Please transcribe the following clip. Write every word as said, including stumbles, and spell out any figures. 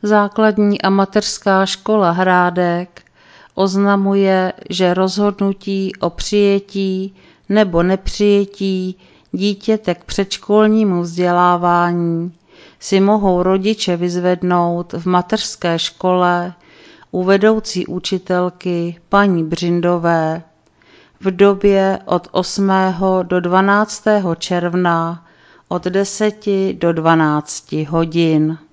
Základní a mateřská škola Hrádek oznamuje, že rozhodnutí o přijetí nebo nepřijetí dítěte k předškolnímu vzdělávání si mohou rodiče vyzvednout v mateřské škole u vedoucí učitelky paní Břindové v době od osmého do dvanáctého června od deseti do dvanácti hodin.